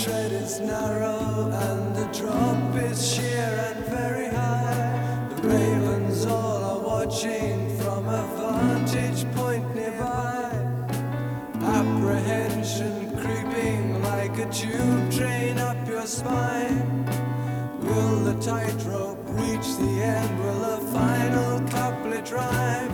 tread is narrow and the drop is sheer and very high. The ravens all are watching from a vantage point nearby. Apprehension creeping like a tube train up your spine. Will the tightrope reach the end? Will the final couplet rhyme?